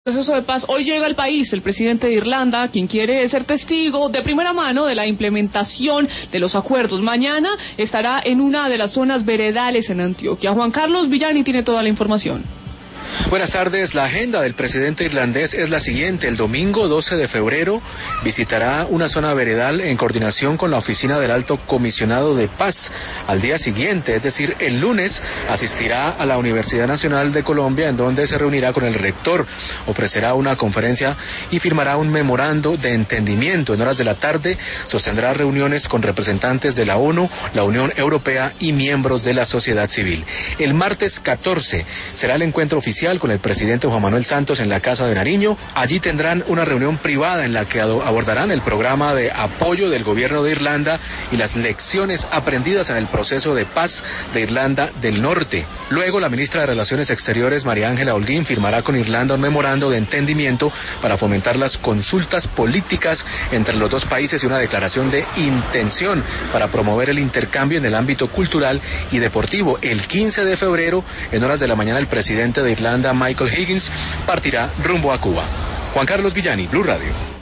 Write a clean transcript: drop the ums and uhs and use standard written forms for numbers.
Proceso de paz. Hoy llega al país el presidente de Irlanda, quien quiere ser testigo de primera mano de la implementación de los acuerdos. Mañana estará en una de las zonas veredales en Antioquia. Juan Carlos Villani tiene toda la información. Buenas tardes. La agenda del presidente irlandés es la siguiente. El domingo 12 de febrero visitará una zona veredal en coordinación con la oficina del Alto Comisionado de Paz. Al día siguiente, es decir, el lunes, asistirá a la Universidad Nacional de Colombia, en donde se reunirá con el rector, ofrecerá una conferencia y firmará un memorando de entendimiento. En horas de la tarde sostendrá reuniones con representantes de la ONU, la Unión Europea y miembros de la sociedad civil. El martes 14 será el encuentro oficial con el presidente Juan Manuel Santos en la Casa de Nariño. Allí tendrán una reunión privada en la que abordarán el programa de apoyo del gobierno de Irlanda y las lecciones aprendidas en el proceso de paz de Irlanda del Norte. Luego, la ministra de Relaciones Exteriores, María Ángela Holguín, firmará con Irlanda un memorando de entendimiento para fomentar las consultas políticas entre los dos países y una declaración de intención para promover el intercambio en el ámbito cultural y deportivo. El 15 de febrero, en horas de la mañana, el presidente de Irlanda, Michael Higgins, partirá rumbo a Cuba. Juan Carlos Villani, Blue Radio.